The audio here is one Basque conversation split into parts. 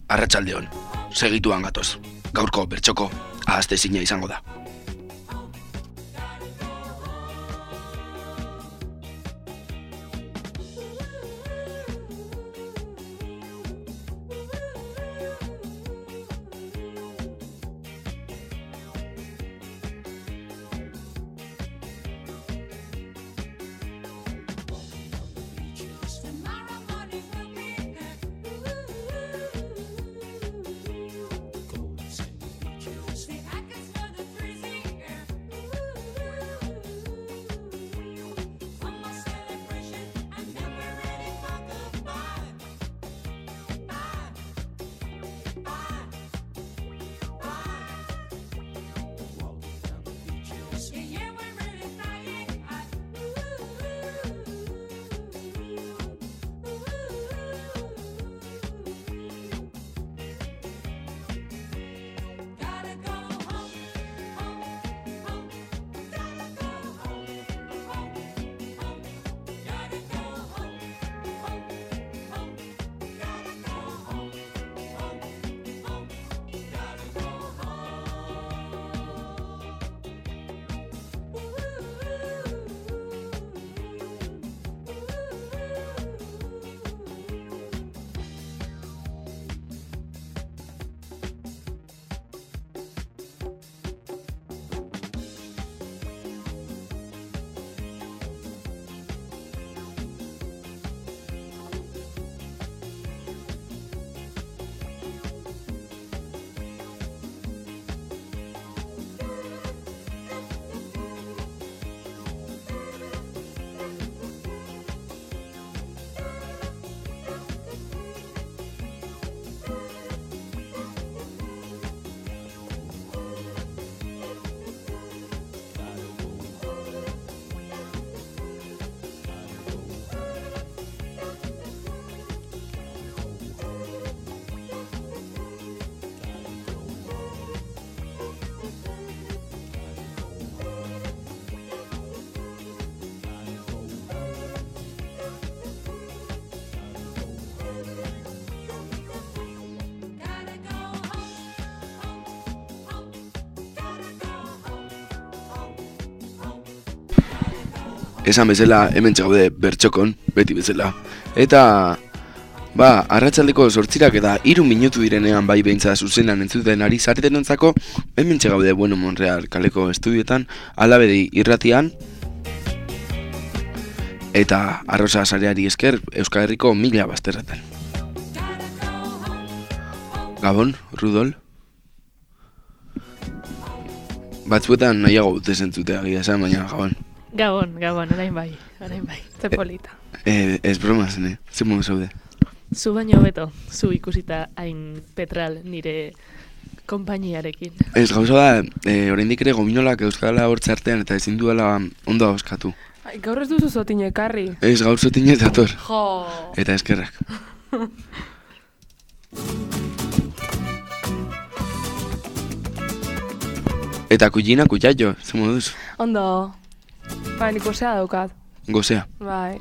arratsaldeon, segituan gatoz. Gaurko bertxoko ahaztezina izango da. Esan bezala, hemen txagaude bertxokon, beti bezala. Eta, arratsaldeko 8 eta 3 minutu direnean bai beintza zuzenan entzuten ari zaretenontzako, hemen txagaude Bueno Monreal kaleko estudioetan, Alabedi irratian, eta arrosa sareari esker Euskal Herriko 1000 bazterretan. Gabon, Rudol? Batzuetan nahiago dute zentzutea gira esan, baina Gabon. Gabon, orain bai, ze polita. Ez bromaz, ne? Ze modu zaude? Zu baino beto, zu ikusita hain petral nire konpainiarekin. Ez gauza da, oraindik ere gominolak euskala hortze artean eta ezin duela ondo ahoskatu. Gaur ez duzu zotin ekarri. Ez gaur zotin ez dator. Jo! Eta eskerrak. Eta kujina, kujaio, ze moduz? Ondo. Nik gozea daukat. Gozea. Bai.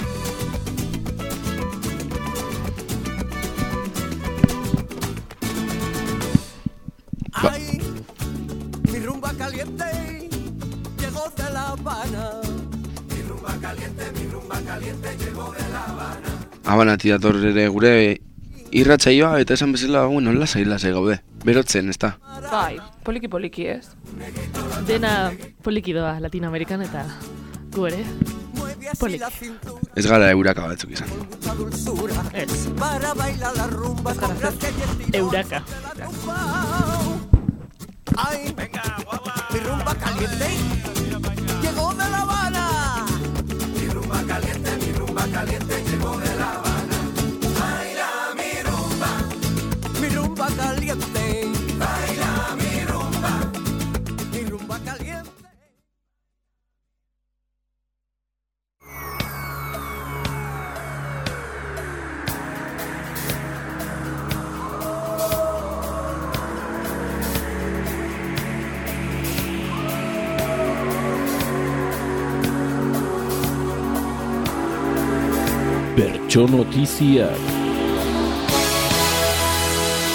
Ay, mi rumba caliente llegó de La Habana. Mi rumba caliente llegó de La Habana. Habanati dator ere gure irratsaioa eta esan bezala, bueno, lasai gaude. Berotzen, ez da? Bai, poliki ez. Dena poliki doa Latinoamerikan eta gu ere polik. Ez gara euraka batzuk izan. Ez. Para bailar la rumba con gracia y estilo. Euraka. Ay, venga, guapa. Mi rumba caliente llegó de La Habana. Mi rumba caliente llegó de La Habana. Baila mi rumba caliente. Baila mi rumba caliente. Bertso Notiziak.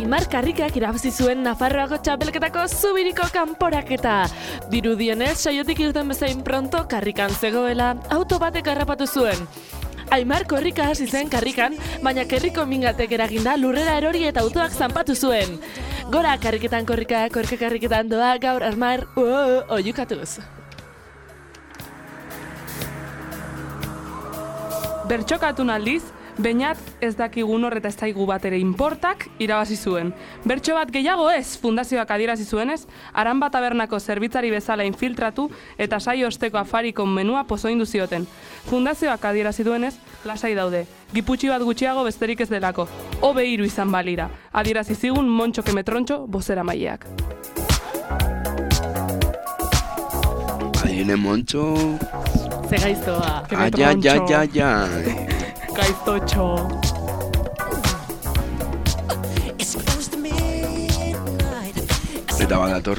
Aimar Karrikak irabazi zuen Nafarroako txapelketako zubiriko kanporaketa. Dirudienez, saiotik irten bezain pronto karrikan zegoela auto batek harrapatu zuen. Aimar korrika hasi zen karrikan, baina kerriko mingatek eraginda lurrera erori eta autoak zanpatu zuen. Gora karriketan korrika karriketan doa gaur Aimar oiukatuz. Bertxokatun aldiz, Beñat ez dakigun horreta ez daigu bat ere inportak irabazi zuen. Bertso bat gehiago ez, fundazioak adierazi zuenez, Aramba tabernako zerbitzari bezala infiltratu eta saio osteko afariko menua pozoindu zioten. Fundazioak adierazi duenez, lasai daude. Giputxi bat gutxiago besterik ez delako. Hobe 3 izan balira. Adierazi zigun Montxo Kemetrontxo bozera maileak. Aiene Montxo... Ze gaiztoa. Ai. Gaiztotxo. Eta badator.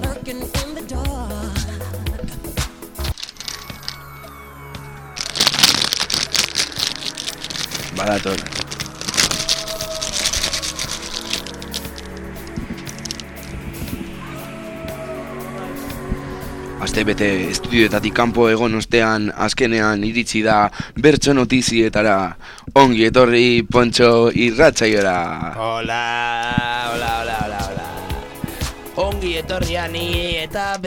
Badator. Astebete estudioetatik kanpo egon ostean azkenean iritsi da bertso notizietara. Ongi etorri Pontxo irratsaiora. Hola. Ongi etorriani eta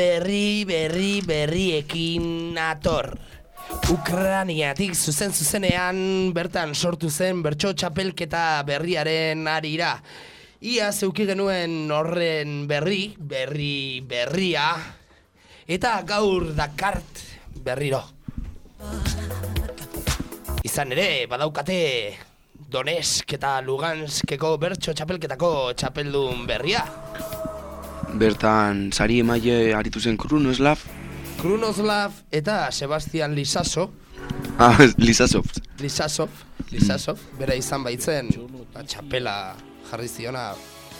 berriekin ator. Ukraniatik zuzenean bertan sortu zen bertso txapelketa berriaren arira. Ia zeuki genuen horren berria. Eta gaur dakart berriro. Izan ere, badaukate Donetsk eta Luganskeko bertso txapelketako txapeldun berria. Bertan sari emaile aritu zen Krunoslav eta Sebastian Lisasov. Lisasov. Bera izan baitzen, txapela jarri ziona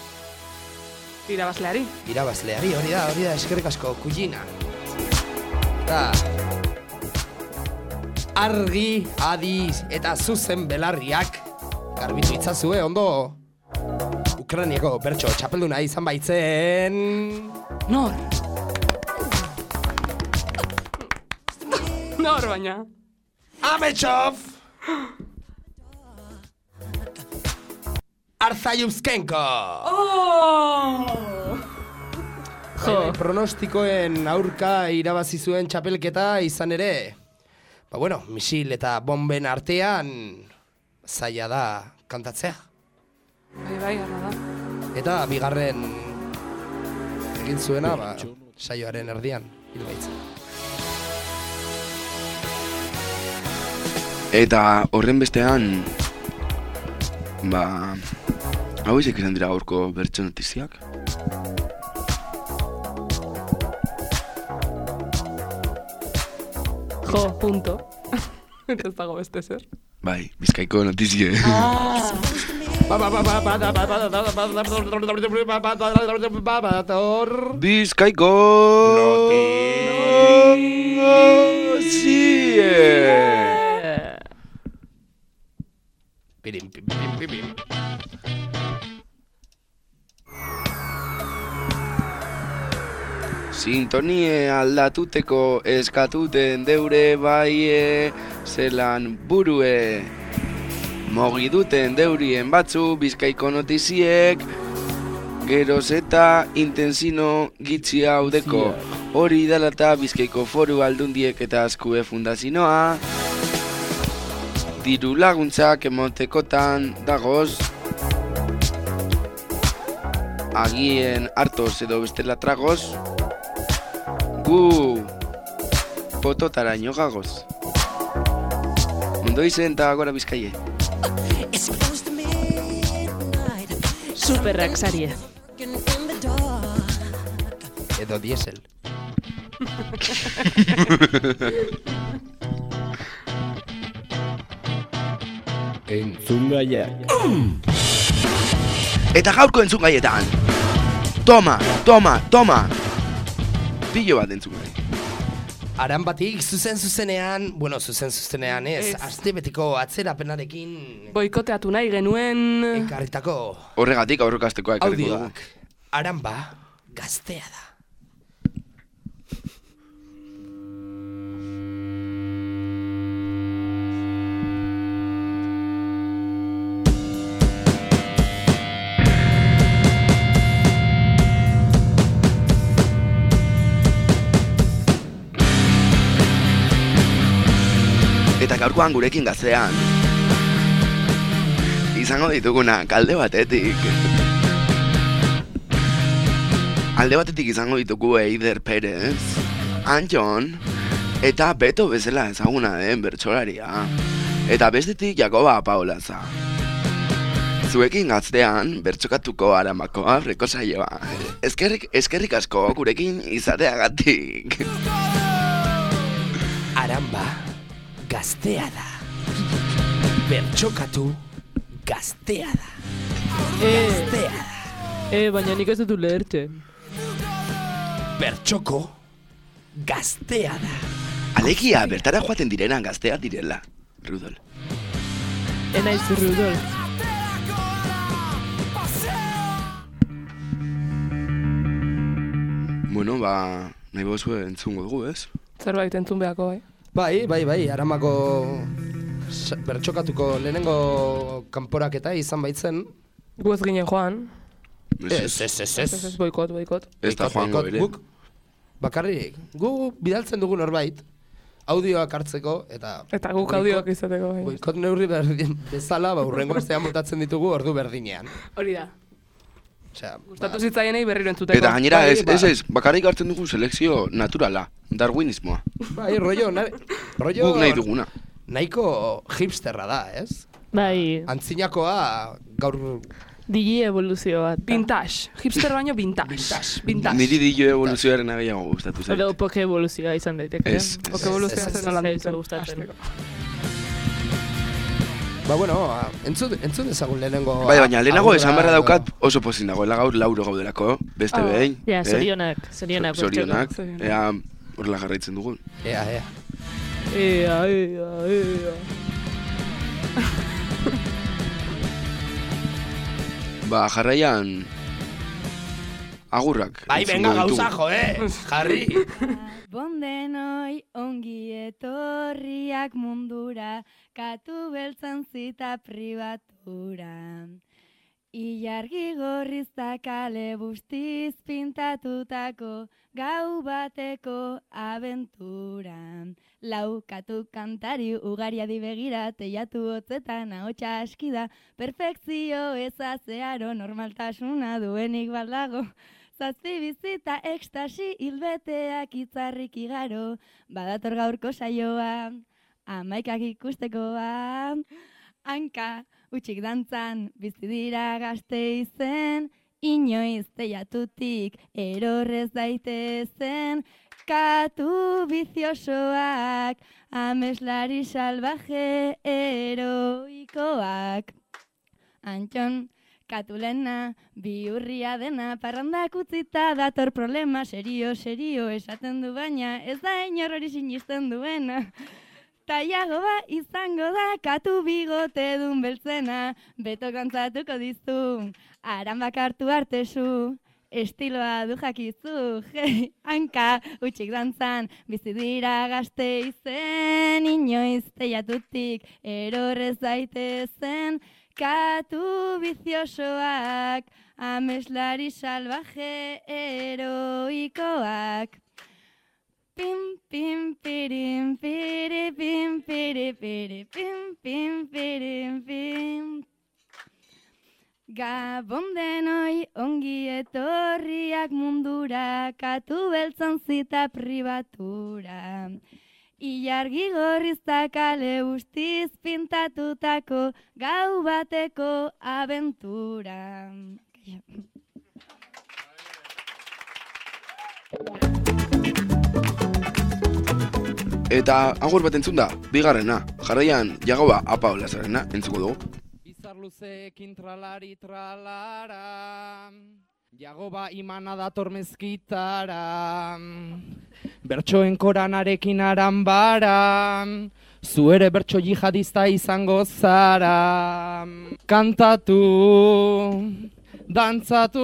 Irabazleari, hori da, eskerrik asko, kujina. Eta argi, adiz eta zuzen belarriak garbitu itzazue, ondo Ukraniako bertso txapelduna izan baitzen... Nor baina? Ametsov! Arzayuzkenko! Pronostikoen aurka irabazi zuen txapelketa izan ere. Misil eta bomben artean zaila da kantatzea. Bai, gara da. Eta bigarren egin zuena, saioaren erdian hilbaitzen. Eta horren bestean, hau izek izan dira gaurko bertso notiziak? Punto. Ez dago beste zer. Bai, Bizkaiko notizie. Bizkaiko notizie. Pirim. Sintonie aldatuteko eskatuten deure baie zelan burue. Mogi duten deurien batzu Bizkaiko notiziek geroz eta intensino gitzi haudeko. Hori dalata Bizkaiko Foru Aldundiek eta Azkue Fundazioa diru laguntzak emotekotan dagoz. Agien hartoz edo bestela tragoz. Gu pototaraino gagoz. Ondo izen eta gora Bizkaie. Superrak sarie. Edo diesel. Entzungaiak. Eta gaurko entzungaietan. Toma. Pillo bat entzungai. Aran batik zuzenean, zuzenean ez, astebeteko atzerapenarekin Boikoteatu nahi genuen... ekarritako Horregatik aurrekastekoa ekarriko dugu. audioak. Aranba gaztea da. Eta gaurkoan gurekin gaztean izango ditugunak alde batetik izango ditugu Eider Perez, Anjon eta Beto bezala ezaguna den bertsolaria. Eta bestetik Jakoba Paolaza. Zuekin gaztean bertsokatuko Aramako aurreko saioa. Eskerrik asko gurekin izateagatik. Aramba gaztea da. Bertxokatu gaztea da. Gaztea da. Baina nik ez dut ulertzen. Bertxoko gaztea da. Alegia, bertara joaten direnan gazteak direla, Rudol. Enaiz Rudol. Bueno, nahi bozue entzungo dugu, ez? Zerbait entzun behako, Bai, Aramako bertxokatuko lehenengo kanporaketa izan baitzen. Gu ez ginen joan. Ez. Boikot. Ez da joango ere. Guk, bakarrik, gu bidaltzen dugu norbait, audioak hartzeko, eta guk audioak izateko. Boikot neurri berdin bezala, urrengo astean botatzen ditugu ordu berdinean. Hori da. Osea, Gustatu zitzaienei berriro entzuteko. Eta gainera ez, bakarrik hartzen dugu selekzio naturala, darwinismoa. Bai, rollo Guk nahi duguna. Nahiko hipsterra da, ez? Bai, Antzinakoa gaur digi evoluzio bat. Vintage. Hipster baino vintage. Niri dio evoluzioaren gehiago gustatu zait. Edo poke evoluzioa izan daiteke. Ez. Poke evoluzioa Ez, zen nola ez gustatzen. Ba, bueno, entzun dezagun lehenengo... Bai, baina lehenago esan barra daukat oso pozin dagoela gaur lauro gaudelako, beste behin. Ja, zorionak. Zorionak, ea horrela jarraitzen dugun. Ea. Ea. Jarraian agurrak. Bai, venga, gauza, jarri! Bondenoi ongi etorriak mundura, katu beltzan zita pribatura. Ilargi gorrizta kale bustiz pintatutako gau bateko abentura. Laukatu kantari ugariadi begira, teiatu hotzetan ahotsa aski da, perfekzio ezazearo normaltasuna duenik baldago. Zazpi bizita ekstasi hilbeteak itzarrik igaro, badator gaurko saioa, amaikak ikustekoa. Hanka, utxik dantzan, bizi dira gazte izen, inoiz teiatutik erorrez daitezen, katu biziosoak, ameslari salvaje heroikoak. Antxon, katulena, bihurria dena, parrandak utzita dator problema, serio, esaten du baina, ez da inor hori sinisten duena. Taiago izango da, katu bigote dun beltzena, Beto kantzatuko dizu, Arambak hartu artezu, estiloa du jakizu, hanka, utxik dantzan, bizi dira gazte izen, inoiz teiatutik erorrez daitezen, katu biziosoak, ameslari salvaje heroikoak. Pim, pim, pirim, piri, pim, piri, piri, pim, pim, pirim, pim. Gabon denoi ongi etorriak mundura, katu beltzan zita pribatura. Ilargi gorrizta kale bustiz pintatutako gau bateko abentura. Eta agur bat entzun da, bigarrena, jarraian Jakoba Paolazarena entzuko dugu. Bizarluzeekin tralari tralara, Jagoba imana dator mezkitara, bertsoen koranarekin aranbaran, zu ere bertso jihadista izango zara. Kantatu, dantzatu,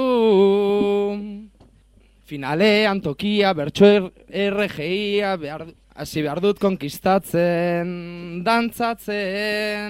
finalean tokia bertso RGIa hasi behar dut konkistatzen, dantzatzen,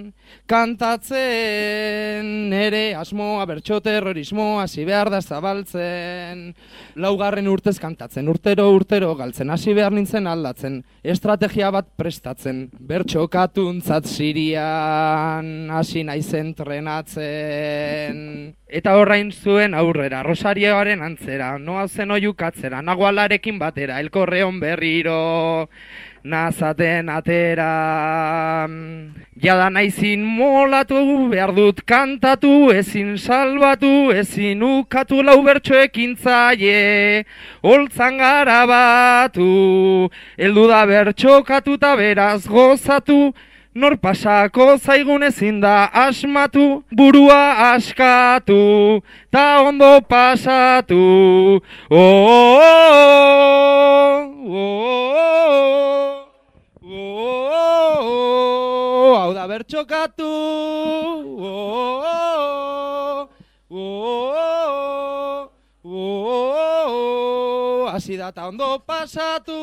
kantatzen, nere asmoa bertso terrorismoa hasi behar da zabaltzen. Laugarren urtez kantatzen, urtero galtzen, hasi behar nintzen aldatzen, estrategia bat prestatzen, bertso katuntzat Sirian, hasi naizen trenatzen. Eta horrain zuen aurrera, Rosarioaren antzera, noa zen oiukatzera, nagualarekin batera, elkorreon berriro, nazaten atera. Jada naizin molatu, behar dut kantatu, ezin salbatu, ezin ukatu lau bertsoekin zaie, holtzan garabatu, heldu da bertxokatu eta beraz gozatu, nor pasako zaigun ezin da asmatu, burua askatu, ta ondo pasatu. Hau da bertxokatu, hasi da ta ondo pasatu.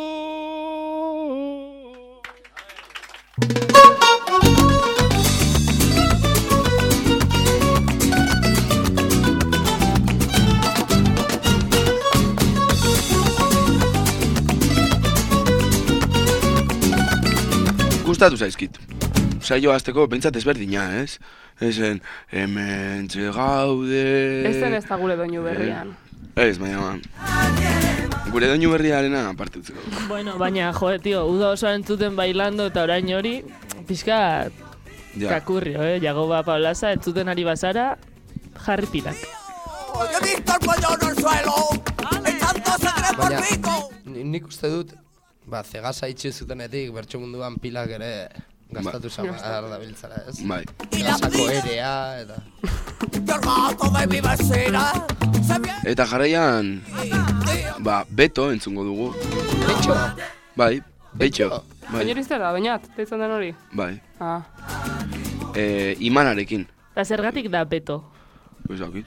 Gustatu zaizkit. Saio hasteko pentsat ezberdina, ez? Ezen, hemen gaude... Ez zen ez da gure doinu berrian. Ez, baina... Gure doinu berriarena aparte utzeko. Bueno, baina, joe, tio, uda osoa entzuten bailando eta orain hori, pixka kakurrio, Jagoba Paulaza, entzuten ari bazara, jarri pilak. Yo he visto el cuello en el suelo, echando sangre por pico. Nik uste dut, zegasa itxi zutenetik bertso munduan pilak ere gastatu samar da biltzara, ez? Bai. Gasako erea, eta... Yo el gato de mi vecina se viene... Eta jarraian, Beto entzungo dugu. Betxo? Bai, Betxo. Bai, Baina da, bainat, deitzen den hori. bai. Ah. Imanarekin. Eta zergatik da Beto? Ez dakit.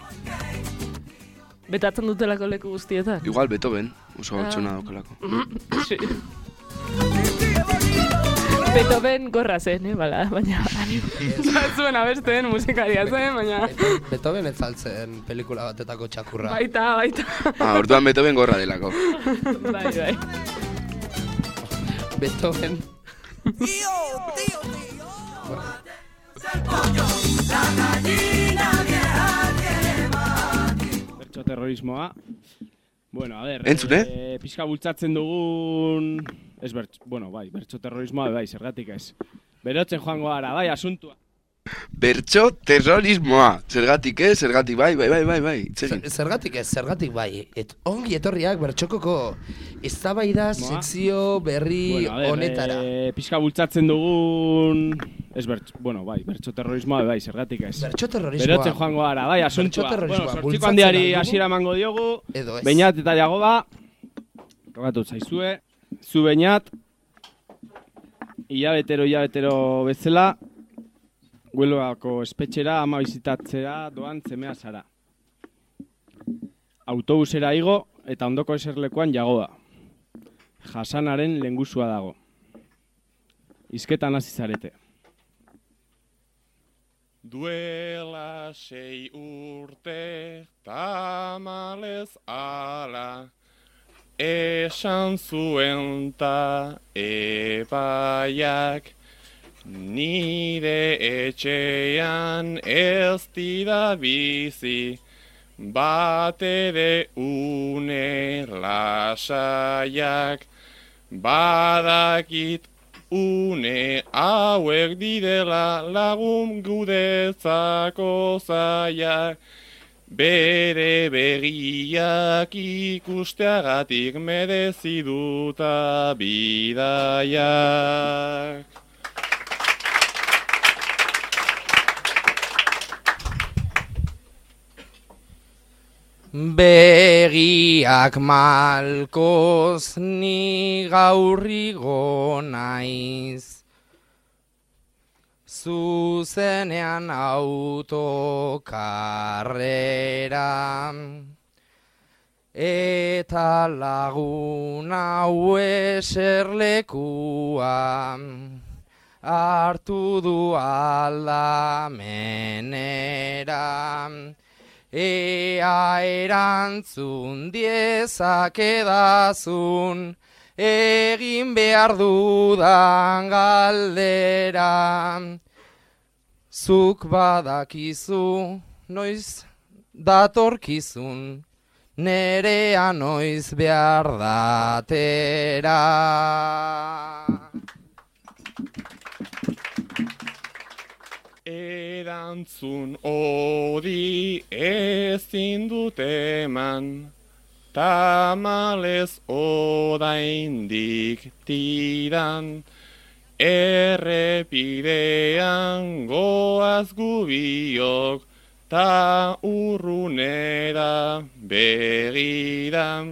Betatzen dutelako leku guztietan? Igual Beethoven, oso galtzona daukalako. Sí. Beethoven gorra zen, bala, baina... Zuen abesteen musikaria zen, baina... Beethoven ez altzen pelikula batetako txakurra. Baita. Orduan Beethoven gorra delako. Bai. Beethoven... Tío. Bertso terrorismoa. Bueno, a ver... Entzune? Pixka bultzatzen dugun... bertso terrorismoa, bai, zergatik ez. Berotzen joango gara, bai, asuntua. Bertso terrorismoa. Zergatik ez, zergatik bai. Zergatik ez, zergatik bai. Ongi etorriak bertxokoko eztabaida sekzio berri honetara. Pixka bultzatzen dugun... bertso terrorismoa, bai, zergatik ez. Bertso terrorismoa. Berotzen joango gara, bai, asuntua. Sortziko Sortziko handiari hasiera emango diogu. Edo ez. Beñat eta Jagoba. Rogatu zaizue. Zu Beñat. Hilabetero bezala. Huelvako espetxera ama bizitatzera doan zemea zara. Autobusera igo eta ondoko eserlekuan Jagoba. Jasanaren lengusua dago. Hizketan hasi zarete. Duela 6 urte tamalez ala, esan zuen ta epaiak, nire etxean ez dira bizi, batere une lasaiak, badakit une hauek direla lagun guretzako zaiak, bere begiak ikusteagatik merezi duta bidaiak. Begiak malkoz ni gaurrigo naiz, zuzenean autokarrera, eta lagun hau eserlekua hartu du aldamenera. Ea erantzun diezakedazun, egin behar dudan galdera. Zuk badakizu noiz datorkizun, nerea noiz behar datera. Erantzun hori ezin dut eman, tamalez oraindik tiran, errepidean goaz gubiok, ta urrunera begiran,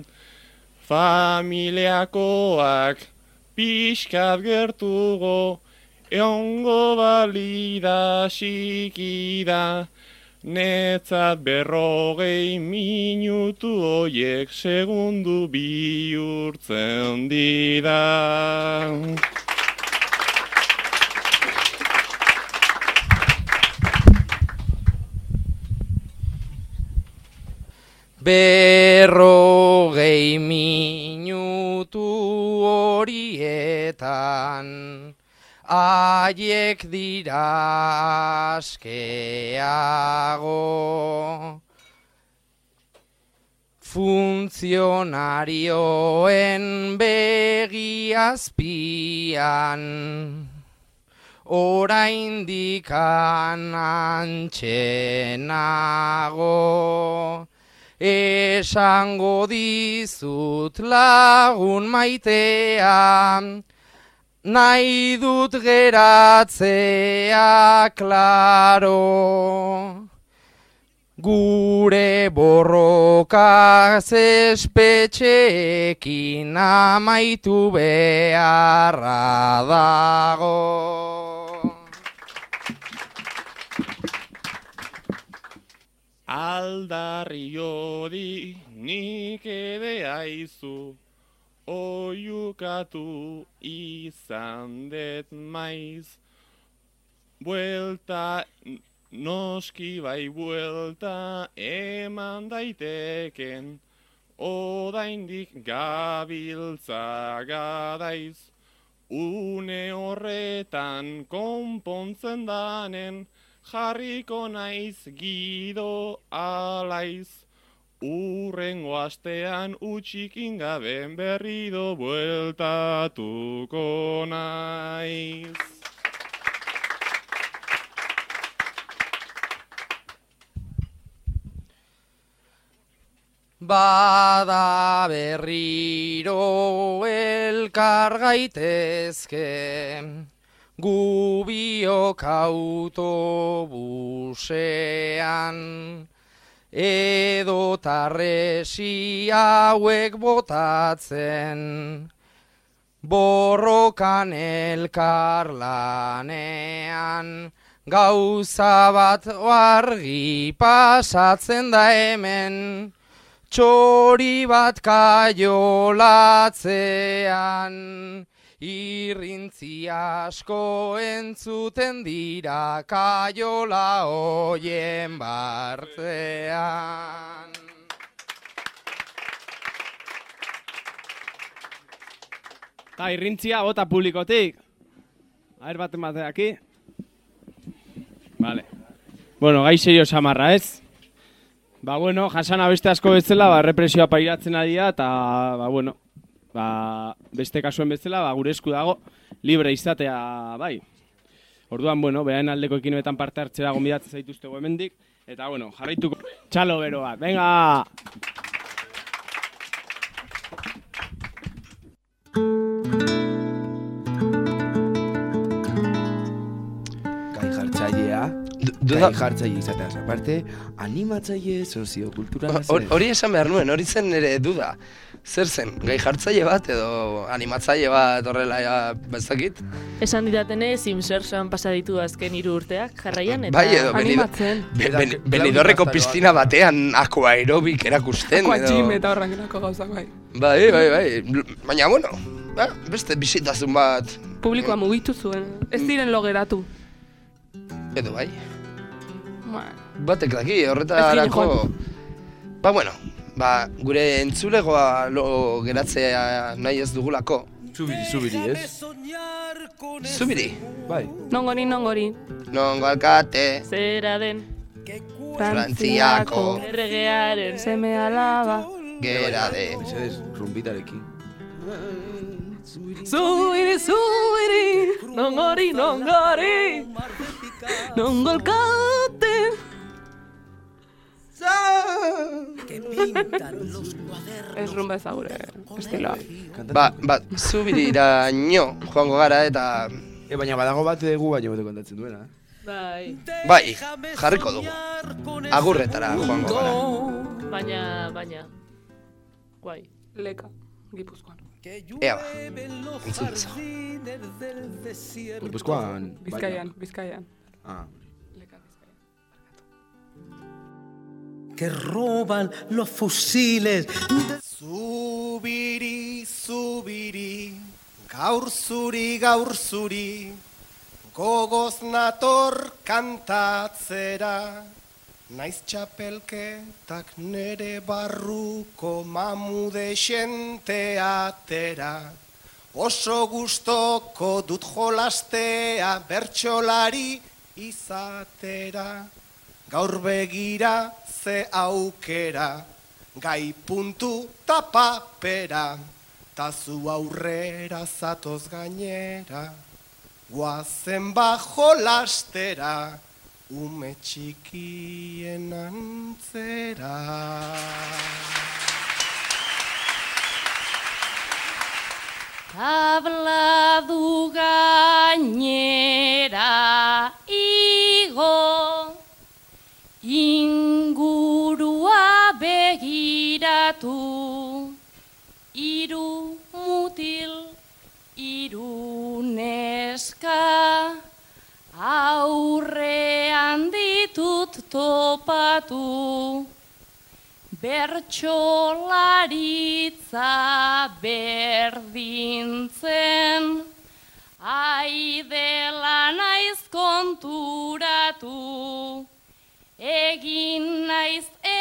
familiakoak pixkat gertugo, eongo balida xikida, netzat 40 minutu hoiek segundu bihurtzen dira. Berrogei minutu horietan, haiek dira askeago. Funtzionarioen begi azpian, oraindik antxenago. Esango dizut lagun maitea, nahi dut geratzea klaro. Gure borrokaz espetxeekin amaitu beharra dago. Aldarri hori nik ere aizu, oiukatu izan det maiz. Buelta, noski bai buelta eman daiteken, oraindik gabiltza garaiz. Une horretan konpontzen danen, jarriko naiz gido alaiz. Urrengo astean utxikin gaben berrido bueltatuko naiz. Bada berriro elkar gaitezke, gu biok autobusean, edo tarresi hauek botatzen, borrokan elkar lanean, gauza bat argi pasatzen da hemen, txori bat kaiolatzean, irrintzi asko entzuten dira kaiola hoien bartzean. Ta irrintzia bota publikotik. Aher baten bateaki. Vale. Bueno, gai serio samarra ez? Ba, bueno, jasana beste asko bezala, represioa pairatzen adia, eta, beste kasuen bezala, gure esku dago, libre izatea, bai. Orduan, behaen aldeko ekinetan parte hartzera gonbidatzen zaituztego hemendik, eta, jarraituko txalo bero bat, venga! Gai jartzailea, Duda- gai jartzaile izateaz aparte, animatzaile soziokulturala zen. Hori esan behar nuen, hori zen nire duda. Zer zen, gai jartzaile bat edo animatzaile bat horrela bezakit? Esan didatene Simsersan pasa ditu azken 3 urteak jarraian eta Bai, edo Animatzen. Benidorreko piztina batean aquaerobik erakusten. Aquagym eta horrengelako gauzak bai. Bai. Baina, bueno, beste bisitazun bat. Publikoa mugitu zuen. Ez diren lo geratu. Edo bai. Ba, Batek daki, horretarako... Ba, bueno, gure entzulegoa lo geratzea nahi ez dugulako. Zubiri, ez? Zubiri, Bai. nongori. nongo alkate, zera den Frantziako erregearen seme alaba. gera de. Mesedez, rumbitarekin. Zubiri, nongori, nongolkate. Ez rumba ezagure estiloa. Zubiriraino joango gara eta... Baina badago bat gu baino bete kontatzen duena. Bai, jarriko dugu. Agurretara joango gara. Baina, guai. Leka, Gipuzkoan. Ea ba, entzun dezago. Gipuzkoan... Bizkaian. Ah, Leka, Bizkaian. Que roban los fusiles. Zubiri, gaur zuri, gogoz nator kantatzera. Naiz txapelketak nere barruko mamude xenteatera. Oso gustoko dut jolastea bertsolari izatera. Gaur begira ze aukera, gai puntu ta papera, ta zu aurrera zatoz gainera, guazen bajo lastera, ume txikien antzera. Tabla du gainera igo, ingurua begiratu, 3 mutil, 3 neska, aurrean ditut topatu, bertsolaritza berdintzen, aidela naiz konturatu, egin naiz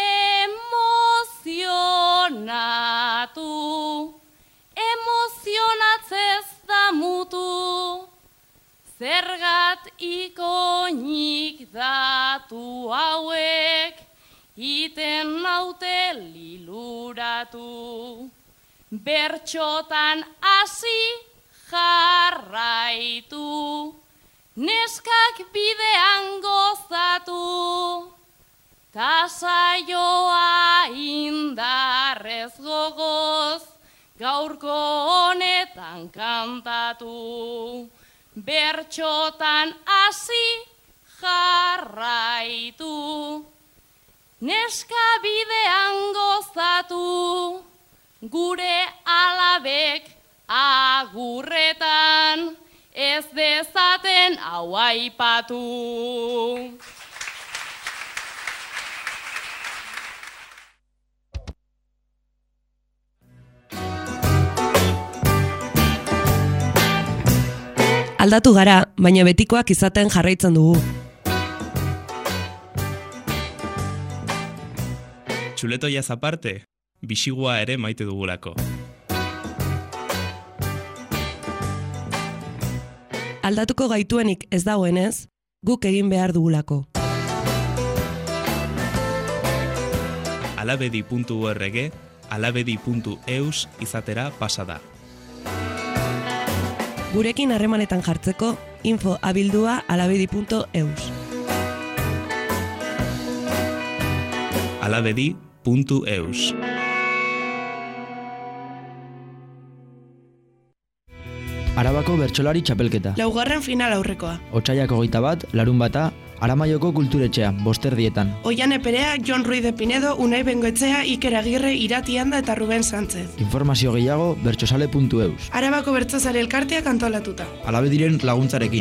emozionatu, emozionatzez da mutu, zergat ikonik datu hauek, iten naute liluratu, bertxotan hasi jarraitu, neskak bidean gozatu, ta saioa indarrez gogoz, gaurko honetan kantatu, bertxotan hasi jarraitu, neska bidean gozatu, gure alabek agurretan, ez dezaten hau aipatu. Aldatu gara, baina betikoak izaten jarraitzen dugu. Txuletoiaz aparte, bisigua ere maite dugulako. Aldatuko gaituenik ez dagoenez, guk egin behar dugulako. Alabedi.org, alabedi.eus izatera pasada. Gurekin harremanetan jartzeko, info@alabedi.eus. alabedi.eus. Arabako bertsolari txapelketa. 4. final aurrekoa. Otsaiak 21, larunbata, Aramaioko kulturetxea, bosterdietan. Oiane Perea, Jon Ruiz de Pinedo, Unai Bengoetxea, Iker Agirre, Irati Anda eta Ruben Sánchez. Informazio gehiago bertsozale.eus. Arabako Bertsozale Elkarteak antolatuta. Alabe diren laguntzarekin.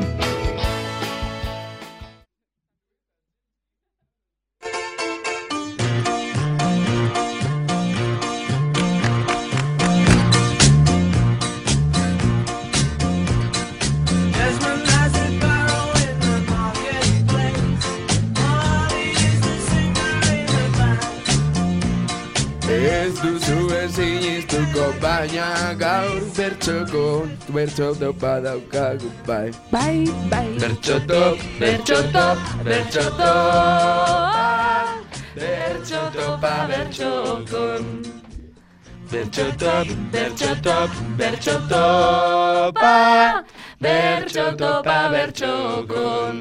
Baina gaur bertxoko topa daukagu bai. Bai, bai. Bertxotop, bertxotop, bertxotop. Bertxotopa, bertxokon. Bertxotop, bertxotop, bertxotopa. Bertxotopa, bertxokon.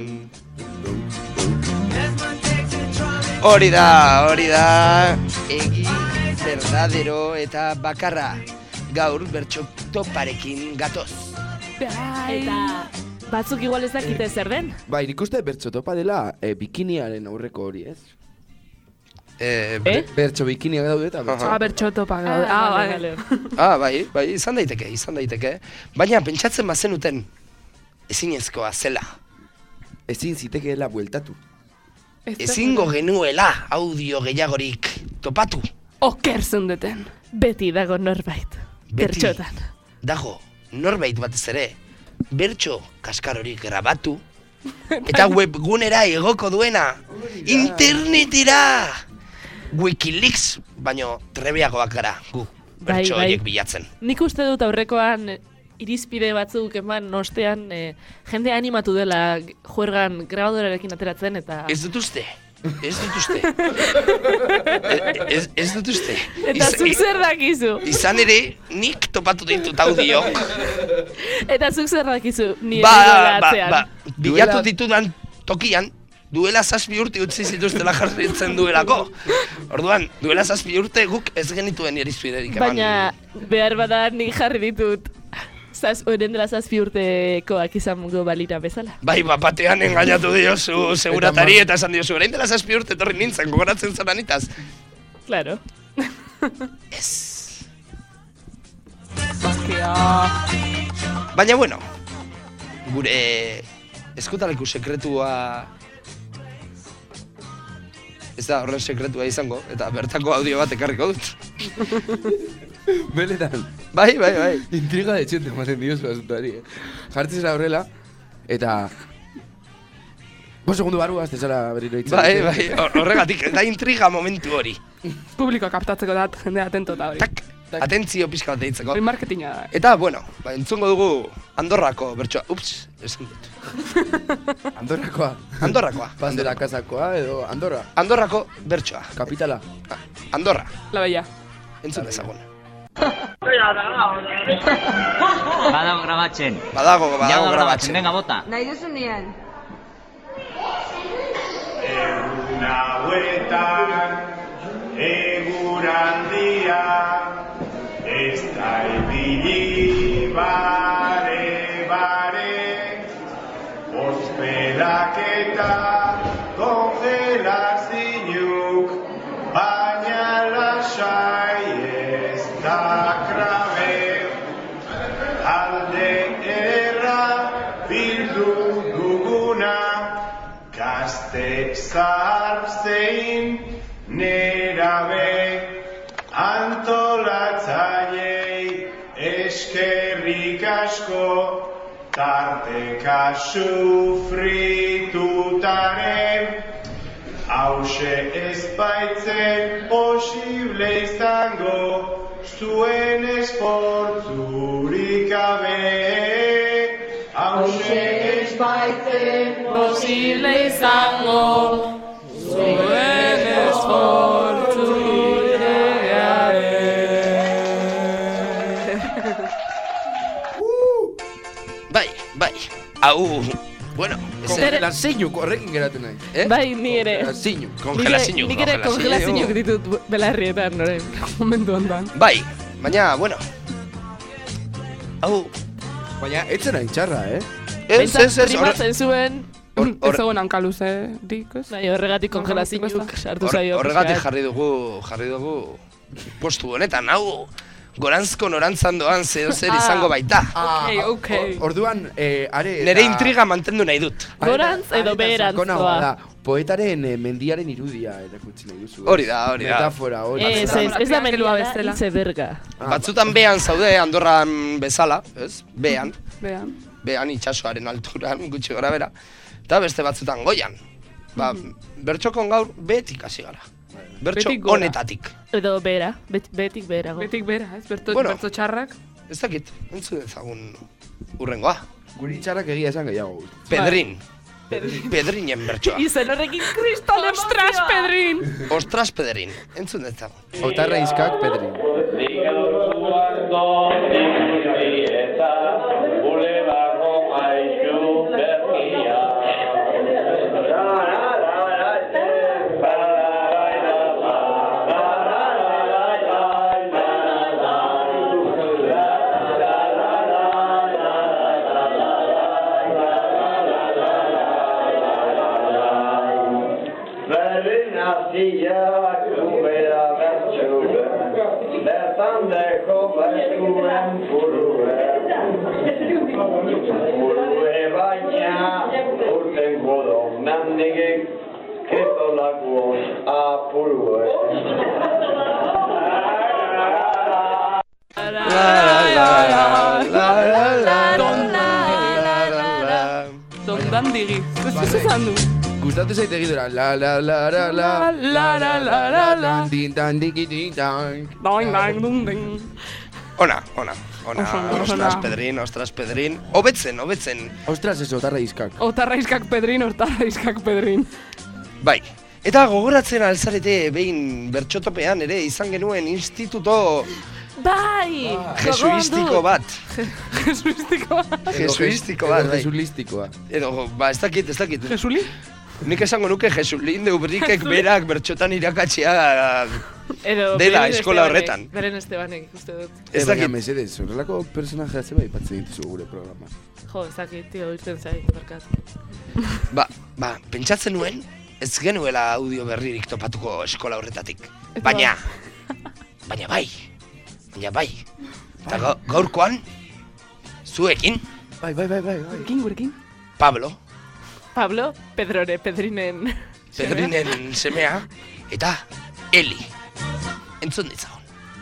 Hori da, egi verdadero eta bakarra. Gaur bertxotoparekin gatoz. Eta batzuk igual ez dakite zer den. Bai, nik uste bertxotopa dela bikiniaren aurreko hori, ez? Bertxo bikiniak daude eta bertxo. Bertxotopa daude. Bai, izan daiteke. Baina pentsatzen bazenuten ezinezkoa zela. Ezin zitekeela bueltatu. Ezingo genuela audio gehiagorik topatu. Oker zundeten. Beti dago norbait. Bertxotan. Dago norbait batez ere. Bertxo kaskarorik grabatu. Eta webgunera igoko duena. Internetera. Wikileaks, baino trebeagoak gara gu. Bertxo horiek bilatzen. Nik uste dut aurrekoan irizpide batzuk eman ostean jende animatu dela juergan grabadorarekin ateratzen eta... Ez dut uste. Eta zuk zer dakizu? Izan ere, nik topatu ditut audio. Eta zuk zer dakizu? Bilatu ditudan tokian, duela 7 urte utzi zituztela jarritzen duelako. Orduan, duela 7 urte guk ez genituen irizpiderik eman. Baina, behar bada nik jarri ditut. Oren dela 7 urtekoak izango balira bezala. Bai, batean engainatu diozu seguratari eta esan diozu, orain dela 7 urte etorri nintzen, gogoratzen zananitaz. Claro. Ez. Baina, bueno, gure eskutaleku sekretua ez da horren sekretua izango, eta bertako audio bat ekarriko dut. Beletan. Bai. Intriga de txente ematen diozu azuntari, Jartzen zara horrela, eta... 5 segundu barru azte zara berriro itzen. Bai, horregatik, da intriga momentu hori. Publikoa kaptatzeko dat, jende atentota hori. Atentzio pixka bat eitzeko. Hori marketinga da. Eta, bueno, entzungo dugu Andorrako bertsoa. Ups, esan dut. Andorrakoa. Pandera kasakoa edo Andorra. Andorrako bertsoa. Kapitala. Andorra. La Bella. Entzun dezagun. Badago grabatzen. Badago grabatzen. Venga, bota. Nahi duzu nien. Egun hauetan, eguraldia, ez da ibili bare, ospelak eta kongelazioak, baina lasai ez da krabe, alde erra bildu duguna, gazte zahar zein nerabe, antolatzaileei eskerrik asko, tarteka sufritutaren, hause ez baitzen posible izango, zuen esportzurik gabe. Hause ez baitzen posible izango, zuen esportzurik gabe. Bai, hau, bueno, kongelazioak horrekin geratzen nahi. Bai, ni ere. Kongelazioak. Nik ere kongelazioak ditut belarrietan, noren. Momentu ondan. Bai, baina, bueno, hau... Baina, etzen hain txarra, Ez, animatzen zuen Ez egon hankaluzerik, ez? Bai, horregatik kongelazioak sartu zaio. Horregatik jarri dugu postu honetan, hau gorantzko norantzan doan zer izango baita. Okay. Orduan, nere intriga mantendu nahi dut. Gorantz edo beherantzoa. Poetaren mendiaren irudia erakutsi nahi duzu. Hori da. Metafora, hori. Ez da mendia da, hitze berga. Batzutan behan zaude, Andorran bezala, ez? Behan itxasoaren alturan, gutxi gora bera. Eta beste batzutan goian. Bertxokon gaur behetik hasi gara. Bertxo honetatik. Edo bera, behetik berago. Behetik bera, ez? Bertzo txarrak. Ez dakit, entzun ezagun urrengoa. Guri txarrak egia esan gehiago. Pedrinen bertsoa. Izen horrekin kristal Ostras, Pedrin! Ostras, Pedrin. Entzun ezagun. Otarra izkak, Pedrin. Dondan digi, ez esan du. Gustatu zaite egidura. Ostras, Pedrin. Hobetzen. Ostras, ez, otarra izkak. Otarra izkak Pedrin. Bai. Eta gogoratzen alzarete behin bertxotopean ere izan genuen instituto... Bai! Jesuistiko bat. Jesulistikoa. Edo, ez dakit. Jesuli? Nik esango nuke Jesulin deubrikek berak bertxotan irakatxea dela eskola horretan. Beren Estebanek, uste dut. Ez dakit. Mesedez, horrelako personajea zeba ipatzen dituzu gure programa. Jo, ez dakit, tio, irten zai, barkat. Pentsatzen nuen, ez genuela audio berririk topatuko eskola horretatik. Baina bai. Eta gaurkoan, zuekin. Bai. Gurekin? Pablo, Pedrinen semea, eta Eli. Entzun ditzagon.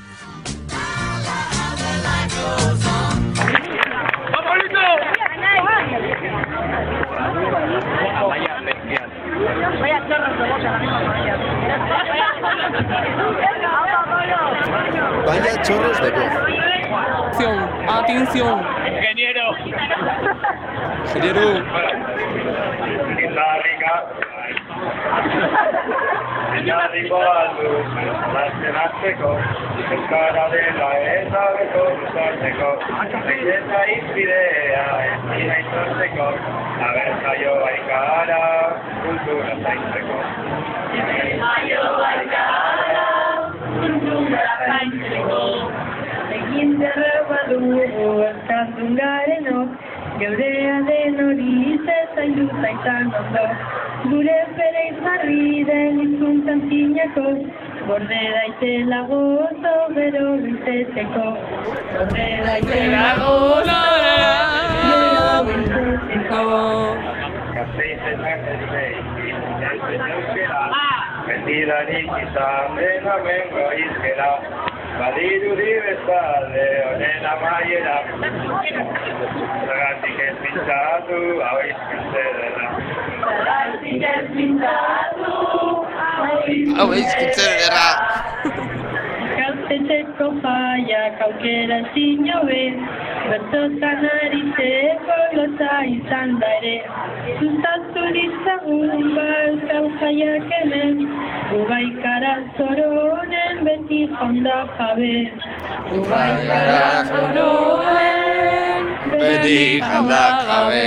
Vaya chorros de voz. Atención. Ingeniero. Enarriko aldu, lasten euskara dela eta beko guztarteko, eta izbidea ezina izortzeko, abertzaio baikara, kultura zaintzeko. Egin derraba dugu eskazun garenok, geurea den hori zaindu zaitan ondo. Gure bere izarri den izkuntzan zinako, borde daitela gozo bero bizeteko. Borde daitela gozo bero bizeteko. Betidarik izan dena bengo izkera, badirudi bezalde honen amaiera. Zagatik ez pintzatu, hau izkintze dela. Hau izkintze dela. Gaztetxeko jaiak aukera zinobe, bertotan aritzeko lotza izan da ere. Zuzatu ditzagun balkau jaiak hemen, Ubaikara zoronen beti jonda jabe. Ubaikara zoronen beti jonda jabe.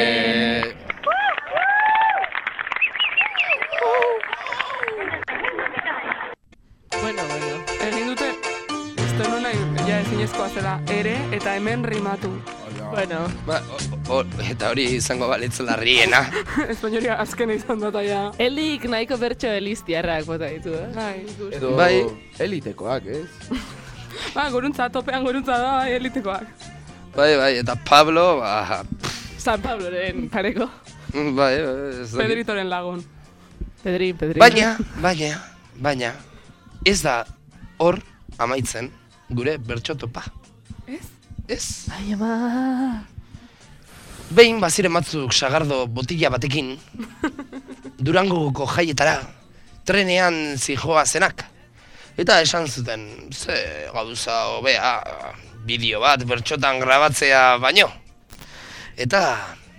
Bueno. Egin dute, uste nuna ja ezinezkoa zela, ere eta hemen rimatu. Bueno. Eta hori izango balitz larriena. Espainoria azken izan dut aia. Elik nahiko bertso eliztiarrak bota ditu, Edo elitekoak, ez? Guruntza, topean guruntza da, elitekoak. Bai, eta Pablo, San Pabloren pareko. Bai, Pedritoren lagun. Pedrin. Baina, ez da hor amaitzen gure bertxotopa. Ez? Ai, ama. Behin baziren batzuk sagardo botila batekin Durangoko jaietara trenean zijoa zenak. Eta esan zuten, ze gauza hobea bideo bat bertxotan grabatzea baino. Eta...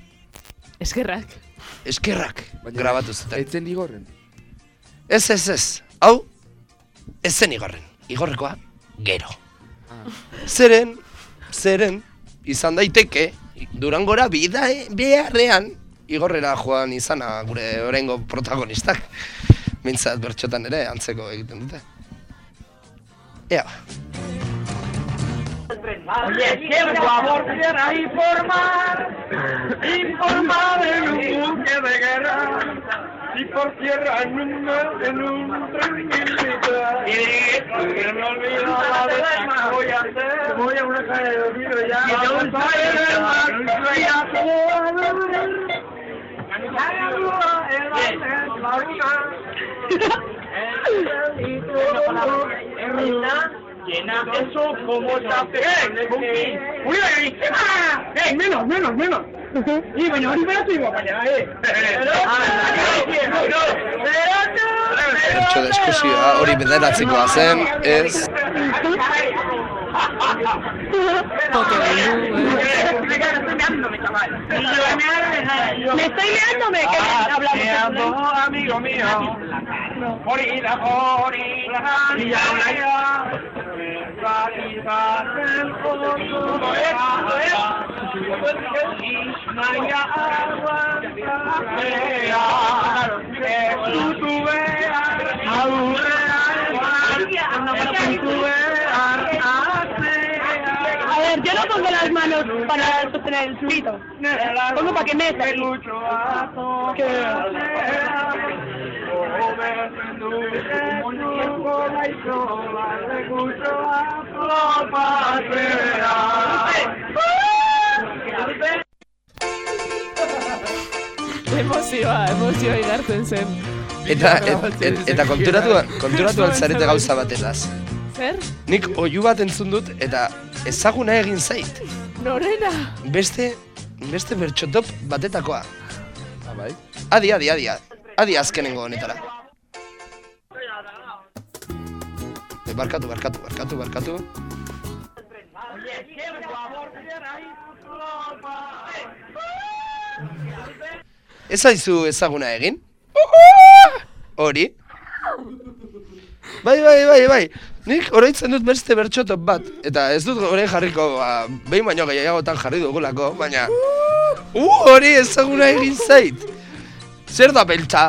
Eskerrak grabatu zuten. Ez zen igorren? Ez. Hau, ez zen igorren. Igorrekoa, gero. Zeren, izan daiteke, Durangora beharrean igorrera joan izana gure oraingo protagonistak. Mintzat bertxotan ere antzeko egiten dute. Ea. Oye, que por favor quiera informar en un buque de guerra y por tierra en un tren militar. Y no olvido la vez que voy a hacer, voy a una calle de olvido ya. Y de un país de mar, voy a llena eso como está menos. Y bueno, ahorita estoy para allá, Bertxo diskusioa hori bederatzikoa zen, ez? Me estoy meándome, que hablamos. Amigo mío. Morida, y ya. A ver, yo no pongo las manos para sostener el florito. Pongo para que me Emozioa igartzen zen. Eta konturatu altzarete gauza batezaz. Zer? Nik oihu bat entzun dut eta ezaguna egin zait. Norena? Beste bertxotop batetakoa. Bai? Adi azkenengo honetara. Barkatu. Ez aizu ezaguna egin? Hori? Bai. Nik oroitzen dut beste bertxotop bat. Eta ez dut orain jarriko, behin baino gehiagotan jarri dugulako, baina... hori ezaguna egin zait! Zer da beltza?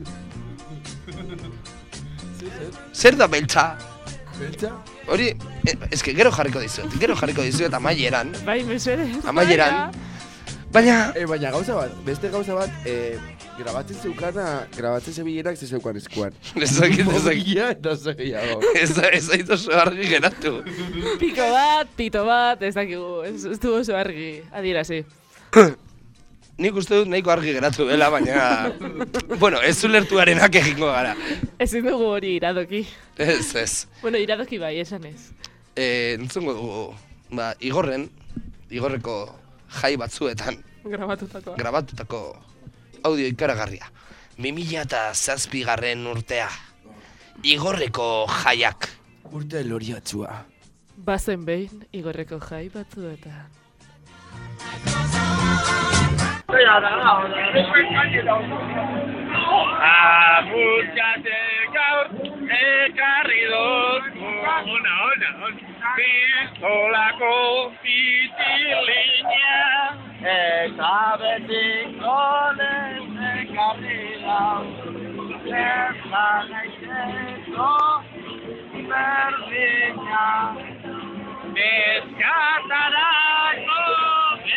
Beltza? Hori, eske gero jarriko dizuet amaieran. Bai, mesedez. Amaieran. Baina gauza bat, beste gauza bat, grabatzen zebilenak zeukan eskuan. Ez dakit. Eta zegiago. Ez zaitu oso argi geratu. Pito bat, ez dakigu, ez du oso argi, adierazi. Nik uste dut nahiko argi geratu dela, baina... Bueno, ez ulertuarenak egingo gara. Ezin dugu hori iradoki. Ez. Bueno, iradoki bai, esan ez. Entzungo dugu, igorreko jai batzuetan grabatutako audio ikaragarria. 2007 urtea. Igorreko jaiak. Urte loriatzua. Bazen behin, igorreko jai batzuetan. Abuzkate gaur ekarri dut ona pistolako pitilina eta betik gonen ekarri dau zertan aizeko berdina Eskatarako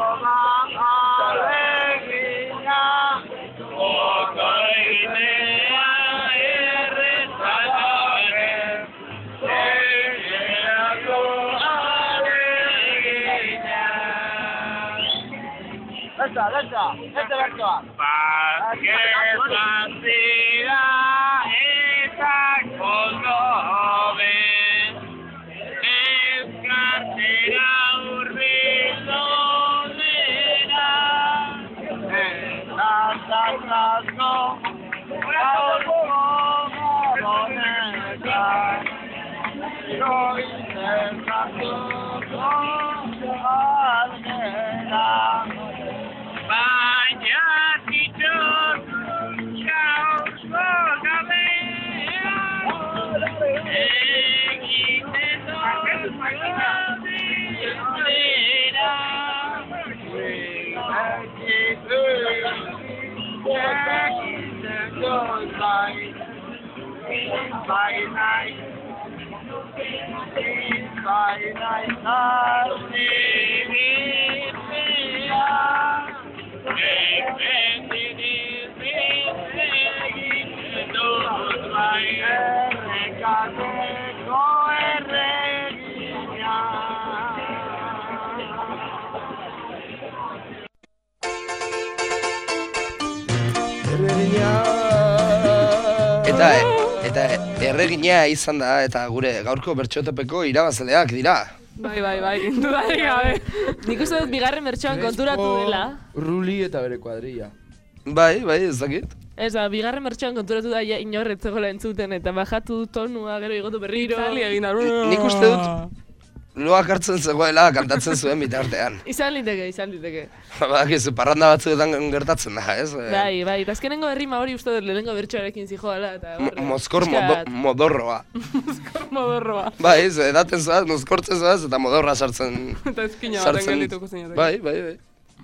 Eta erregina izan da, eta gure gaurko bertxotepeko irabazleak dira. Bai, dudarik gabe. Nik uste dut bigarren bertsoan konturatu dela. Ruli eta bere kuadrilla. Bai, ez dakit. Ez da, bigarren bertsoan konturatu da inorretzegoela entzuten, eta bajatu tonua gero igotu berriro. Zali egin da. Nik uste dut loak hartzen zegoela kantatzen zuen bitartean. Izan liteke. Bakizu, parranda batzuetan gertatzen da, ez? Bai, eta azkenengo herrima hori uste dut lehenengo bertsoarekin zijoala. Mozkor modorroa. Mozkor modorroa. Bai, edaten zoaz, mozkortzen zoaz, eta modorra sartzen. Eta ezkina baten geldituko zinatek. Bai.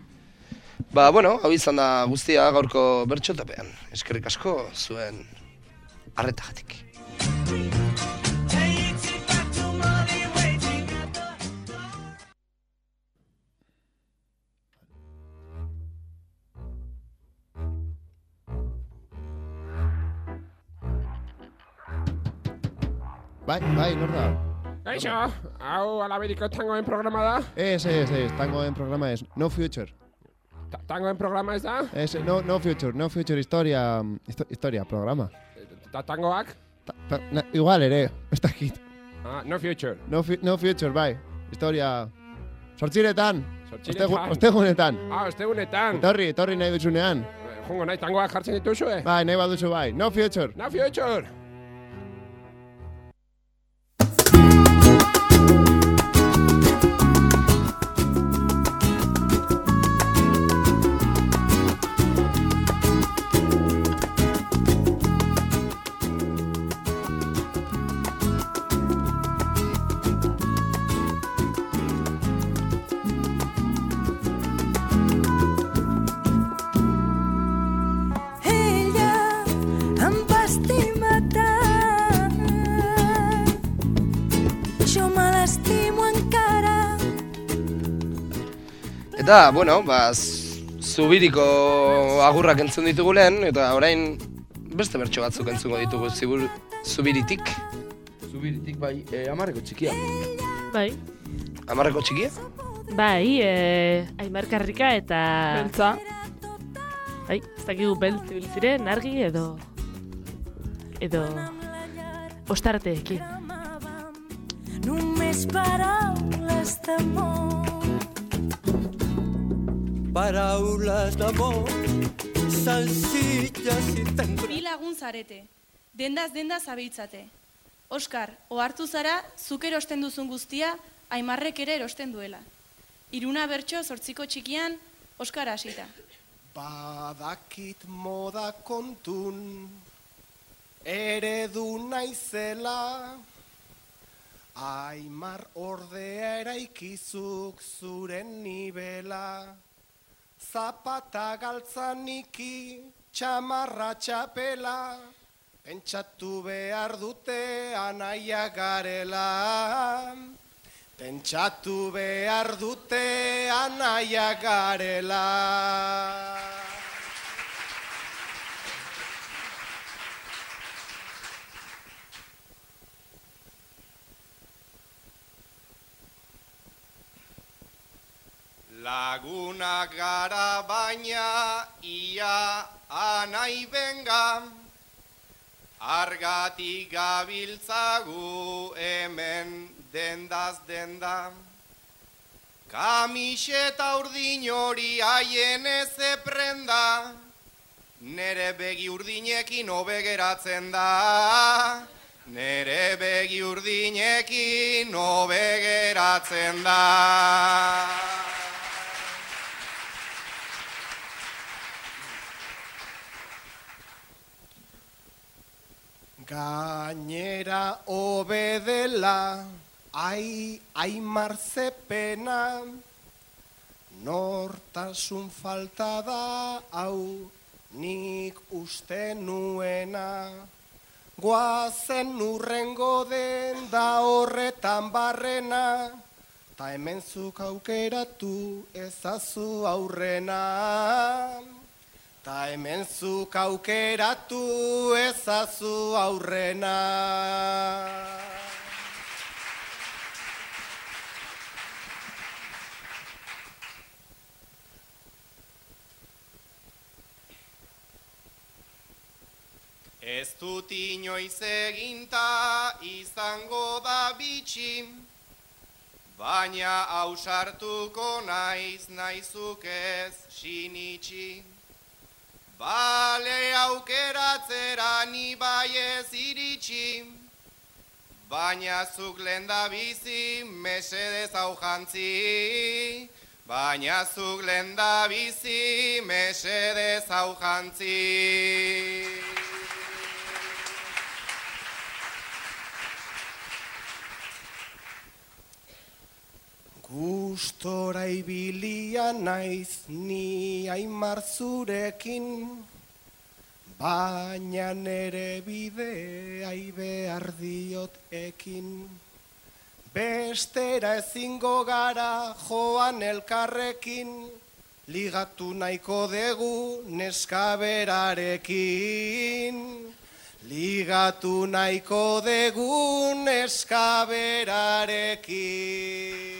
Bueno, hau izan da guztia gaurko bertxotapean. Eskerrik asko zuen arretagatik. Bai, nor da? Kaixo, hau Alaberiko tangoen programa da? Ez, tangoen programa ez, No Future. Tangoen programa ez da? Ez, no Future, historia programa. Tangoak? Igual ere, ez dakit. No Future. No Future, bai, historia... Sortziretan, ostegunetan. Ostegunetan. Etorri nahi dutzunean. Jungo nahi tangoak jartzen dituzu, Bai, nahi baduzu bai, No Future. No Future. Eta, bueno, Zubiriko agurrak entzun ditugu lehen, eta orain beste bertso batzuk entzungo ditugu Zubiritik. Zubiritik, bai, Amarreko txikia. Bai. Amarreko txikia? Bai, Aimar Karrika eta... Beltza. Bai, ez dakigu beltz ibiltziren, argi edo ostarteekin. Només paraules d'amor. Paraules d'amor, senzilles i tendres. Bi lagun zarete, dendaz zabiltzate. Oskar, ohartu zara, zuk erosten duzun guztia, Aimarrek ere erosten duela. Iruna bertso 8 txikian, Oskar hasita. Badakit moda kontun, eredu naizela, Aimar ordea eraikizuk zuren nibela, zapata galtzaniki, txamarra txapela, pentsatu behar dute anaia garela. Pentsatu behar dute anaiak garela. Lagunak gara baina ia anai benga, argatik gabiltzagu hemen dendaz denda. Kamiseta urdin hori haien ez prenda, nere begi urdinekin hobe geratzen da. Nere begi urdinekin hobe geratzen da. Gainera obedela, Aimar zepena, nortasun falta da, hau nik uste nuena. Goazen urrengo den da horretan barrena, ta hemen zuk aukeratu ezazu aurrena. Ta hemen zuk aukeratu ezazu aurrena. Ez dut inoiz eginta izango da bitxi, baina ausartuko naizuk ez sinitxi. Bale aukeratzera ni bai ez iritsi, baina zuk lenda bizi mesedez hau jantzi. Baina zuk lenda bizi mesedez hau jantzi. Gustora ibilia naiz ni Aimar zurekin, baina nere bideai behar diot ekin. Bestera ezingo gara joan elkarrekin, ligatu nahiko dugu neska berarekin. Ligatu nahiko dugu neska berarekin.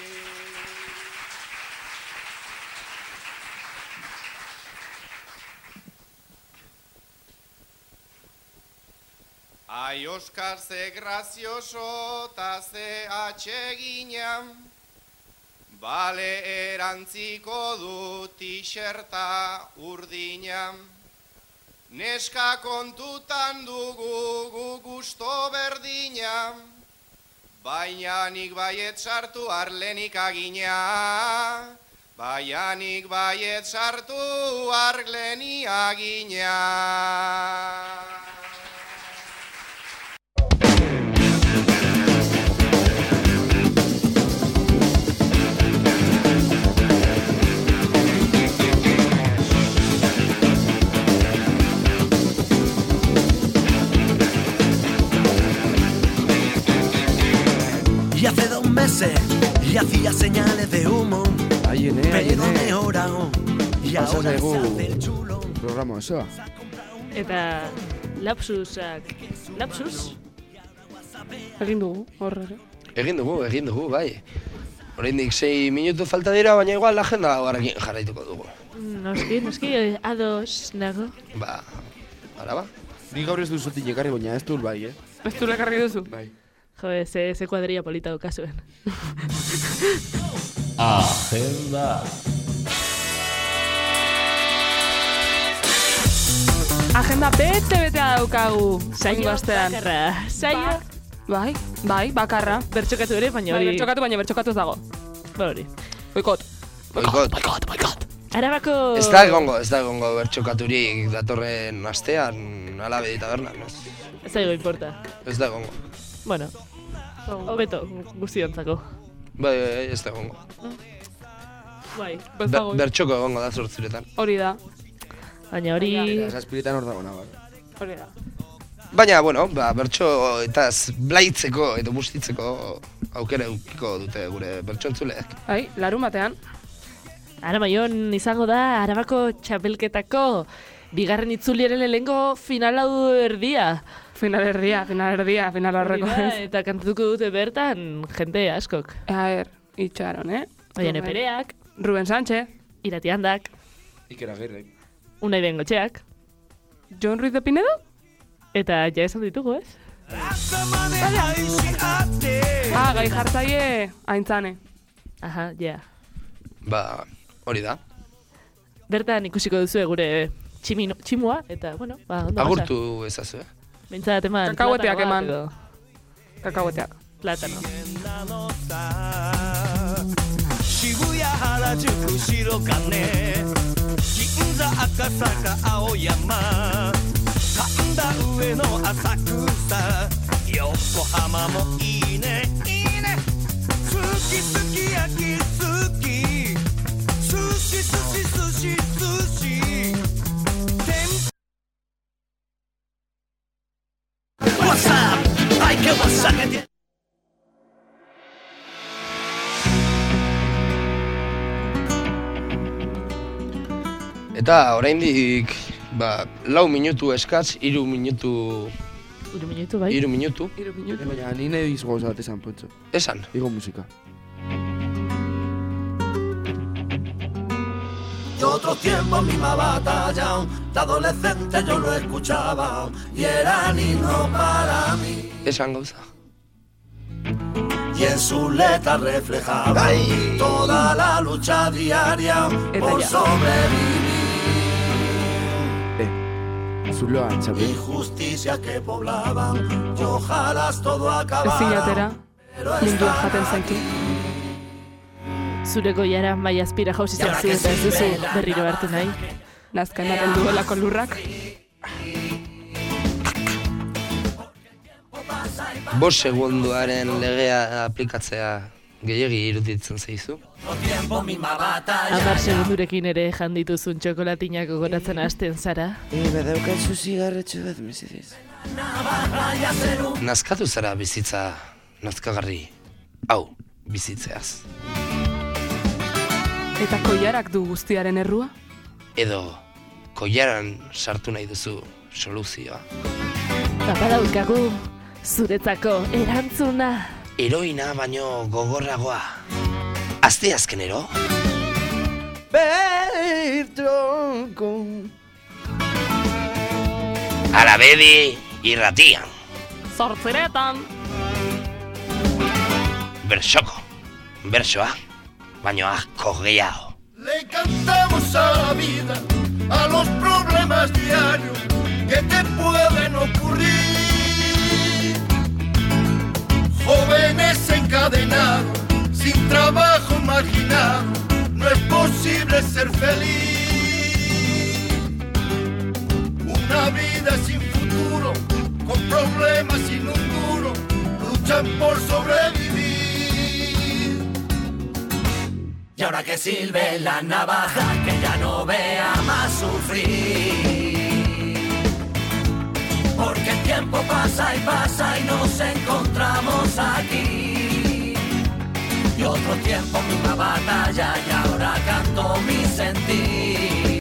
Ai, Oskar, ze grazioso ta ze atsegina, bale erantziko du t-shirta urdina. Neska kontutan dugu gu gusto berdina, baina nik baiet sartu arlenik agina. Baina nik baiet sartu arleni agina. Y hace 2 meses y hacía señales de humo, pero mejorado y ahora se hace el chulo. Programa osoa. Eta lapsusak, lapsus? Egin dugu, horre. Egin dugu, bai. Oraindik 6 minutu falta dira, baina igual agenda horrekin jarraituko dugu. Noski, ados nago. Ba, ara ba? Ni gaur ez duzutik ekarri, baina ez dut bai, Ez du lekarri duzu? Bai. Jo, ze kuadrilla polita dukazuen. Agenda. Agenda bete-betea daukagu. Saio bakarra. Saio? Bai, bakarra. Bertxokatu ere, baina hori... Bertxokatu, baina bertxokatu ez dago. Ba hori. Boikot. Arabako... Ez da egongo bertxokaturik datorren astean Alabedi tabernan, ez? Ez da importa. Ez da egongo. Bueno, hobeto guztiontzako. Bai, ez da egongo. Bai. Bertxoko egongo da 8:00. Hori da. Baina hori... 7:00 hor dago nabar. Hori da. Baina, bueno, bertso eta blaitzeko edo bustitzeko aukera eukiko dute gure bertso entzuleak. Larunbatean. Aramaion izango da Arabako txapelketako bigarren itzuliaren lehengo finalau erdia. Final horreko ez. Eta kantatuko dute bertan jende askok. Itxaron, Oiane Pereak, Ruben Sánchez, Irati Handak, Iker Agirre, Unai Bengotxeak, Jon Ruiz de Pinedo, eta ja esan ditugu, ez? Gai jartzaile Aintzane. Aha, ja. Hori da. Bertan ikusiko duzu gure tximua, eta, bueno, ondo agurtu ezazu, Bintzat eman, kakahueteak eman. Kakahueteak. Platano. Shibuya Harajuku Shirokane Ginza Akasaka Aoyama Kanda ue no Asakusa Yokohama mo ii ne Suki suki yaki suki Sushi sushi sushi sushi What's up? Ay, que what's up? Eta oraindik 4 minutu eskatz, 3 minutu... 3 minutu, bai? 3 minutu. Baina, nire izgo bat esan, Pontxo. Esan. Igo musika. Y otro tiempo misma batalla, de adolescente yo lo escuchaba y era himno para mí. Esan gauza. Y en sus letras reflejaba toda la lucha diaria por sobrevivir. Zuloan, txapel. Injusticias que poblaban, y ojalá todo acabara. Ezinatera, mundua jaten zaitu. Zure goiara mai azpira jauzi zartzu eta ez duzu berriro hartu nahi. Nazka ematen duelako lurrak. 5 segunduaren legea aplikatzea gehiegi iruditzen zaizu. 10 segundurekin ere jandituzun txokolatinak gogoratzen hasten zara. Badaukatzu zigarretxo bat, mesedez. Nazkatu zara bizitza nazkagarri. Hau, bizitzeaz. Eta koiarak du guztiaren errua? Edo, koiaran sartu nahi duzu soluzioa. Badaukagu zuretzako erantzuna. Heroina baino gogorragoa. Asteazkenero? Bertoko Arabedi irratian. Zortziretan. Bertxoko. Bertsoa. Baino asko gehiago. Le cantamos a la vida, a los problemas diarios que te pueden ocurrir. Jóvenes encadenados, sin trabajo marginado, no es posible ser feliz. Una vida sin futuro, con problemas sin un duro, luchan por sobrevivir. Y ahora que silbe la navaja, que ya no vea más sufrir. Porque el tiempo pasa y nos encontramos aquí. Y otro tiempo, misma batalla, y ahora canto mi sentir.